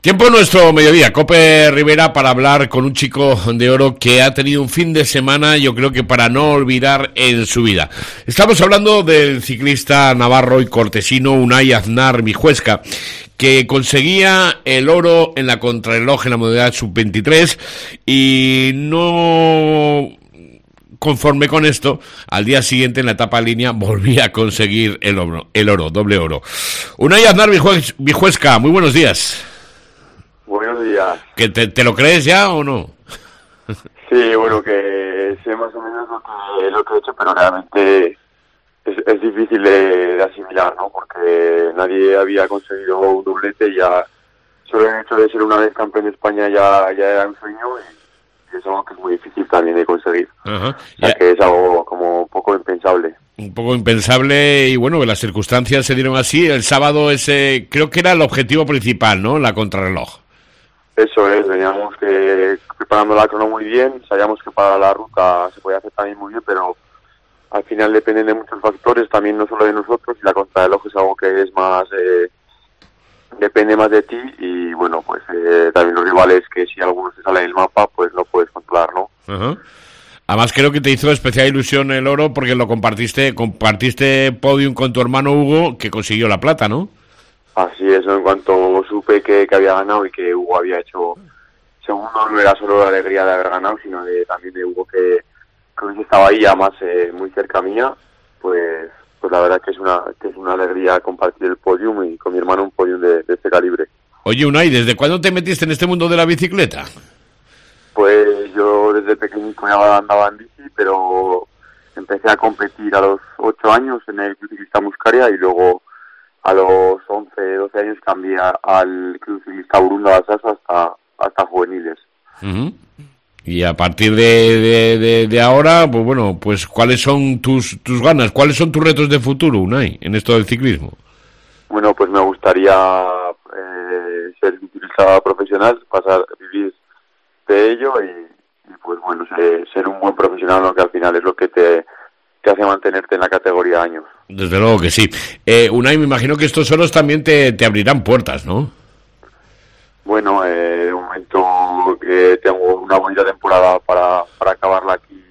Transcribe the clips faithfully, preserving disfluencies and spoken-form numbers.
Tiempo nuestro mediodía, Cope Rivera, para hablar con un chico de oro que ha tenido un fin de semana, yo creo que para no olvidar en su vida. Estamos hablando del ciclista navarro y cortesino Unai Aznar Vijuesca, que conseguía el oro en la contrarreloj en la modalidad sub veintitrés y no conforme con esto, al día siguiente en la etapa línea volvía a conseguir el oro, el oro, doble oro. Unai Aznar Vijuesca, muy buenos días. Buenos días. ¿Que te, te lo crees ya o no? Sí, bueno, que sé más o menos lo que, lo que he hecho, pero realmente es, es difícil de, de asimilar, ¿no? Porque nadie había conseguido un doblete y ya solo el hecho de ser una vez campeón de España ya, ya era un sueño y, y es algo que es muy difícil también de conseguir. Ajá. O sea, que es algo como un poco impensable. Un poco impensable y bueno, que las circunstancias se dieron así. El sábado ese creo que era el objetivo principal, ¿no? La contrarreloj. Eso es, veníamos que preparando la crono muy bien, sabíamos que para la ruta se podía hacer también muy bien, pero al final dependen de muchos factores, también no solo de nosotros, y la contrarreloj es algo que es más, eh, depende más de ti, y bueno, pues eh, también los rivales que si alguno se sale del mapa, pues no puedes controlar, ¿no? Uh-huh. Además creo que te hizo especial ilusión el oro porque lo compartiste, compartiste podium con tu hermano Hugo, que consiguió la plata, ¿no? Así es, ¿no? En cuanto supe que, que había ganado y que Hugo había hecho segundo, no era solo la alegría de haber ganado, sino de, también de Hugo que, que estaba ahí, además eh, muy cerca mía, pues pues la verdad que es una que es una alegría compartir el podium y con mi hermano un podium de, de este calibre. Oye, Unai, ¿desde cuándo te metiste en este mundo de la bicicleta? Pues yo desde pequeñito ya andaba en bici, pero empecé a competir a los ocho años en el Club Ciclista Muscaria y luego a los once, doce años cambié al Club Ciclista Burunda Basaso hasta, hasta juveniles. Uh-huh. Y a partir de, de, de, de ahora, pues bueno, pues ¿cuáles son tus, tus ganas? ¿Cuáles son tus retos de futuro, Unai, en esto del ciclismo? Bueno, pues me gustaría eh, ser ciclista profesional, pasar a vivir de ello y, y pues bueno, ser, ser un buen profesional, ¿no? Que al final es lo que te, te hace mantenerte en la categoría años. Desde luego que sí. Eh, Unai, me imagino que estos oros también te, te abrirán puertas, ¿no? Bueno, eh, de momento que tengo una bonita temporada para, para acabarla aquí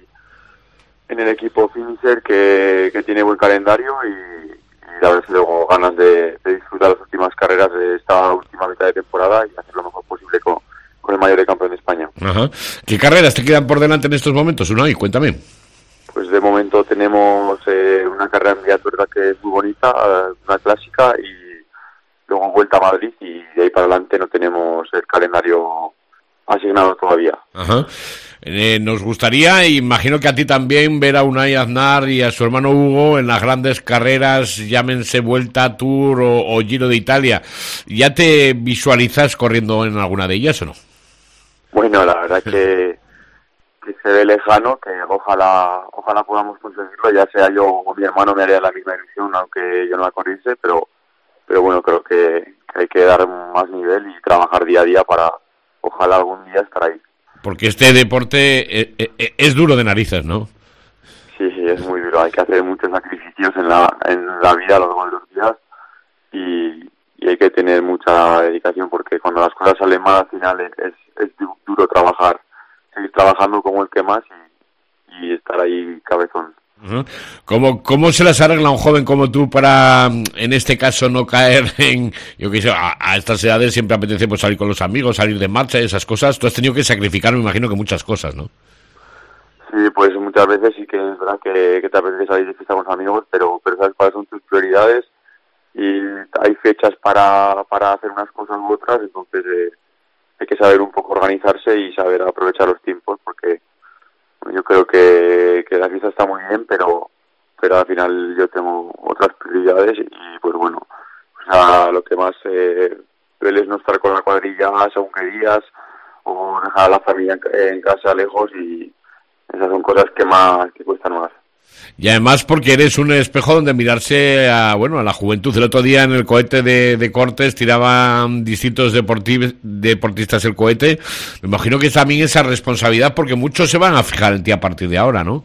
en el equipo Finisher, que, que tiene buen calendario y, y a ver si luego ganas de, de disfrutar las últimas carreras de esta última mitad de temporada y hacer lo mejor posible con, con el mayor de campeón de España. Ajá. ¿Qué carreras te quedan por delante en estos momentos, Unai? Cuéntame. Pues de momento tenemos eh, una carrera en Villatuerda que es muy bonita, una clásica, y luego vuelta a Madrid, y de ahí para adelante no tenemos el calendario asignado todavía. Ajá. Eh, nos gustaría, imagino que a ti también, ver a Unai Aznar y a su hermano Hugo en las grandes carreras, llámense Vuelta, Tour o, o Giro de Italia. ¿Ya te visualizas corriendo en alguna de ellas o no? Bueno, la verdad que que se ve lejano, que ojalá ojalá podamos conseguirlo, ya sea yo o mi hermano me haría la misma ilusión, aunque yo no la corriese, pero pero bueno, creo que, que hay que dar más nivel y trabajar día a día para ojalá algún día estar ahí. Porque este deporte es, es, es duro de narices, ¿no? Sí, sí, es muy duro, hay que hacer muchos sacrificios en la en la vida a lo largo de los días y, y hay que tener mucha dedicación, porque cuando las cosas salen mal al final es, es, es duro trabajar, seguir trabajando como el que más y, y estar ahí cabezón. Uh-huh. ¿Cómo, ¿Cómo se las arregla un joven como tú para, en este caso, no caer en, yo qué sé, a, a estas edades siempre apetece pues salir con los amigos, salir de marcha, esas cosas? Tú has tenido que sacrificar, me imagino que muchas cosas, ¿no? Sí, pues muchas veces sí que es verdad que, que te apetece salir de fiesta con los amigos, pero, pero sabes cuáles son tus prioridades y hay fechas para, para hacer unas cosas u otras, entonces eh, hay que saber un poco organizarse y saber aprovechar los tiempos, porque bueno, yo creo que, que la fiesta está muy bien, pero pero al final yo tengo otras prioridades y pues bueno, o sea, lo que más eh, duele es no estar con la cuadrilla según qué días o dejar a la familia en, en casa lejos, y esas son cosas que más que cuestan más. Y además porque eres un espejo donde mirarse a, bueno, a la juventud. El otro día en el cohete de, de Cortes tiraban distintos deportiv- deportistas el cohete. Me imagino que también esa responsabilidad, porque muchos se van a fijar en ti a partir de ahora, ¿no?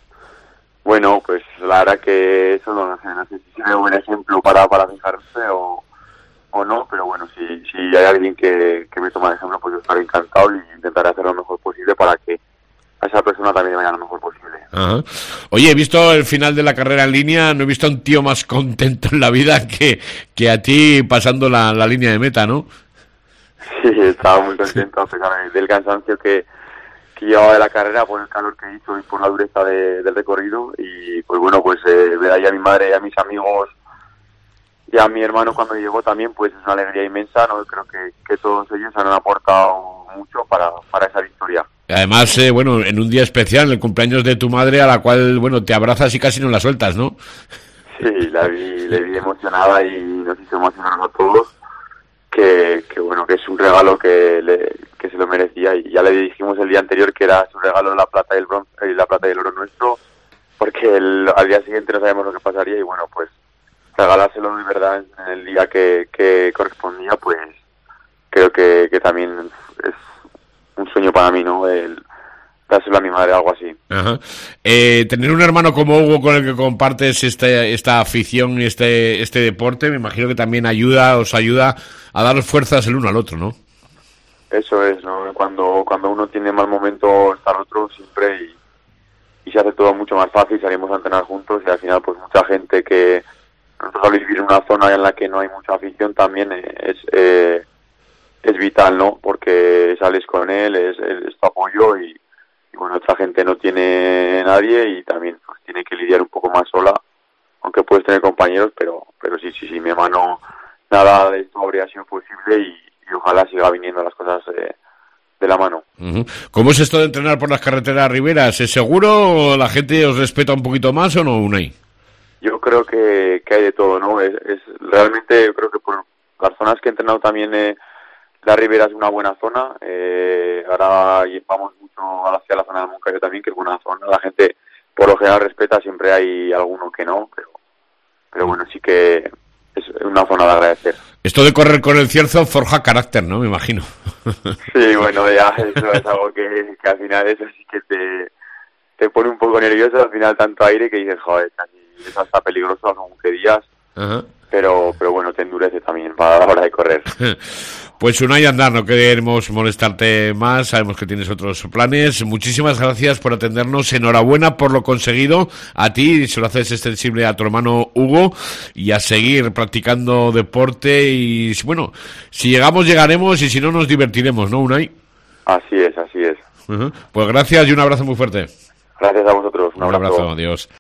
Bueno, pues la verdad que eso no, no sé, no sé si sería un buen ejemplo para, para fijarse o, o no, pero bueno, si, si hay alguien que, que me toma de ejemplo, pues yo estaré encantado y intentaré hacer lo mejor posible para que a esa persona también le vaya lo mejor posible. Ajá. Oye, he visto el final de la carrera en línea, no he visto a un tío más contento en la vida que, que a ti pasando la, la línea de meta, ¿no? Sí, estaba muy contento a pesar del cansancio que, que llevaba de la carrera, por el calor que hizo y por la dureza de, del recorrido. Y pues bueno, pues eh, ver ahí a mi madre y a mis amigos y a mi hermano cuando llegó también, pues es una alegría inmensa, ¿no? Creo que, que todos ellos han aportado mucho para, para esa victoria. Además, eh, bueno, en un día especial, en el cumpleaños de tu madre, a la cual, bueno, te abrazas y casi no la sueltas, ¿no? Sí, la vi, le vi emocionada y nos hizo emocionarnos a todos, que, que bueno, que es un regalo que, le, que se lo merecía, y ya le dijimos el día anterior que era su regalo la plata y el bronce, y la plata y el oro nuestro, porque el, al día siguiente no sabemos lo que pasaría, y bueno, pues regalárselo de verdad en el día que, que correspondía, pues creo que, que también es un sueño para mí, ¿no? El dárselo a mi madre, algo así. Ajá. Eh, tener un hermano como Hugo con el que compartes este, esta afición y este, este deporte, me imagino que también ayuda, os ayuda a daros fuerzas el uno al otro, ¿no? Eso es, ¿no? Cuando, cuando uno tiene mal momento está el otro siempre, y, y se hace todo mucho más fácil, salimos a entrenar juntos y al final pues mucha gente que nosotros al vivir en una zona en la que no hay mucha afición también es eh, es vital, ¿no? Porque sales con él, es, es tu apoyo, y, y bueno, otra gente no tiene nadie y también pues tiene que lidiar un poco más sola, aunque puedes tener compañeros, pero pero sí, sí, sí, mi hermano, nada de esto habría sido posible, y, y ojalá siga viniendo las cosas eh, de la mano. Uh-huh. ¿Cómo es esto de entrenar por las carreteras riberas? ¿Es seguro? ¿La gente os respeta un poquito más o no, Unai? Yo creo que, que hay de todo, ¿no? Es, es realmente, yo creo que por las zonas que he entrenado también, eh, la Ribera es una buena zona. Eh, ahora vamos mucho hacia la zona del Moncayo también, que es buena zona. La gente por lo general respeta, siempre hay alguno que no, pero, pero bueno, sí que es una zona de agradecer. Esto de correr con el cierzo forja carácter, ¿no? Me imagino. Sí, bueno, ya eso es algo que, que al final eso sí que te, te pone un poco nervioso, al final tanto aire que dices, joder, casi es hasta peligroso según qué días. Ajá. Pero, pero bueno, te endurece también para la hora de correr. Pues Unai Andar, no queremos molestarte más, sabemos que tienes otros planes. Muchísimas gracias por atendernos, enhorabuena por lo conseguido a ti, se lo haces extensible a tu hermano Hugo, y a seguir practicando deporte, y bueno, si llegamos llegaremos, y si no nos divertiremos, ¿no, Unai? Así es, así es. Uh-huh. Pues gracias y un abrazo muy fuerte. Gracias a vosotros, un, un abrazo. abrazo, adiós.